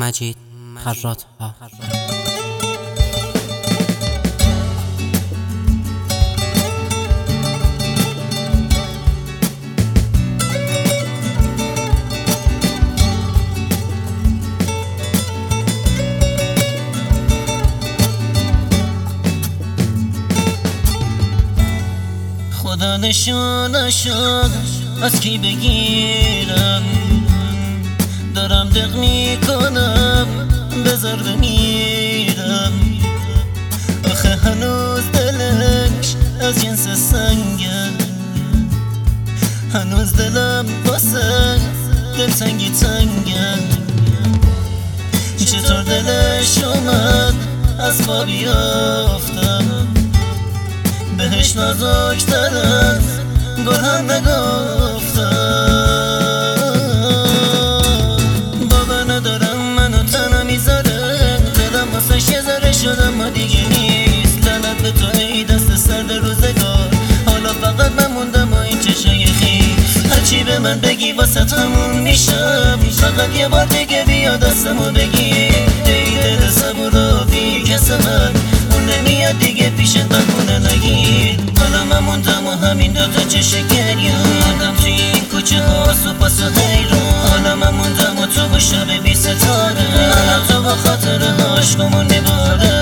مجید خراط‌ها. خدا نشانشان از کی بگیرم، دارم دق میکنم بذار بمیرم. آخه هنوز دلش از جنس سنگه، هنوز دلم واسه دلتنگی تنگه. چطور دلش اومد از پا بیافتم، بهش نازک‌تر از گل هم نگفتم. باور ندارم منو تنها میذاره، دلم واسش یه ذره شد اما دیگه نیست. لعنت به تو ای دست سرد روزگار، حالا فقط من موندم و این چشای خیس. هرچی به من بگی واسه تموم میشم، فقط یه بار دیگه بیا دستمو بگیر. ای دل صبور و بی کس من، اون نمیاد دیگه پیشت بمونه نگیر. حالا من موندم و همین دوتا چشم گریانم توی این کوچه ها سپاس و حیران. حالا من موندم و تو با شب بی ستاره، حالا تو با خاطر عشقمون نباره.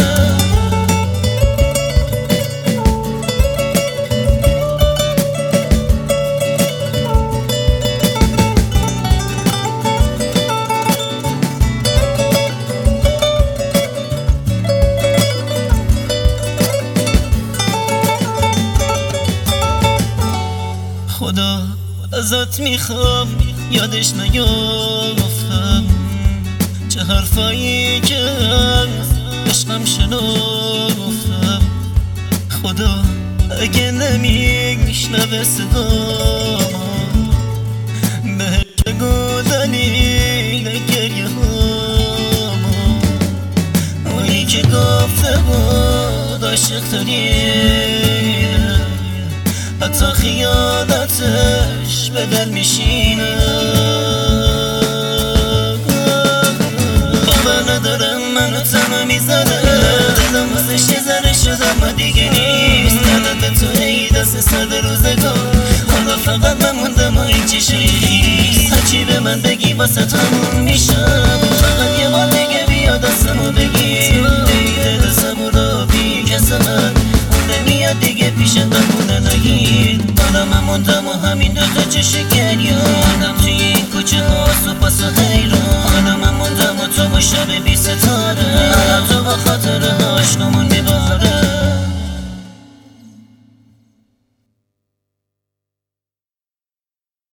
خدا ازت میخوام یادش نیافتم، چه حرفایی که از عشقم شنافتم. خدا اگه نمیشنوه صدامو، بهش بگو دلیل گریه هامو. اونی که گفته بود عاشق ترینه، حتی خیانتش به دل میشینه. باور ندارم منو تنها میذاره، دلم واسش یه ذره شد اما دیگه نیست. لعنت به تو ای دست سرد روزگار، حالا فقط من موندم و این چشای خیس. هرچی به من بگی واسه تموم میشم، فقط یه بار دیگه بیا دستمو بگیر. ای دل صبور و بی کس من، اون نمیاد دیگه پیشت بمونه نگیر. حالا من موندم و همین دوتا چشم گریانم توی این کوچه ها سپاس و